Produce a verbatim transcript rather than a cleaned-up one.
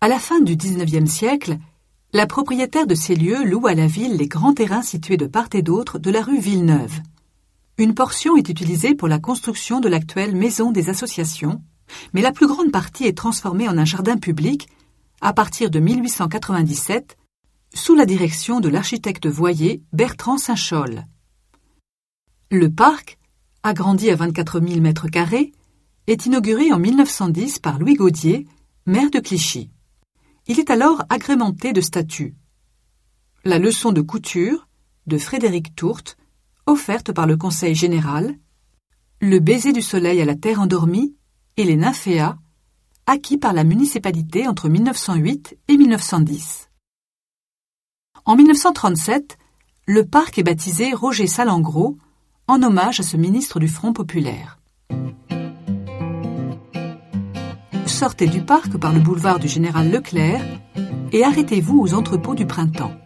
À la fin du dix-neuvième siècle, la propriétaire de ces lieux loue à la ville les grands terrains situés de part et d'autre de la rue Villeneuve. Une portion est utilisée pour la construction de l'actuelle Maison des Associations, mais la plus grande partie est transformée en un jardin public à partir de mille huit cent quatre-vingt-dix-sept, sous la direction de l'architecte voyer Bertrand Saint-Cholles. Le parc, agrandi à vingt-quatre mille mètres carrés, est inauguré en mille neuf cent dix par Louis Gaudier, maire de Clichy. Il est alors agrémenté de statues. La leçon de couture de Frédéric Tourte, offerte par le Conseil général, le baiser du soleil à la terre endormie et les nymphéas, acquis par la municipalité entre mille neuf cent huit et mille neuf cent dix. En mille neuf cent trente-sept, le parc est baptisé Roger Salengro, en hommage à ce ministre du Front populaire. Sortez du parc par le boulevard du Général Leclerc et arrêtez-vous aux entrepôts du Printemps.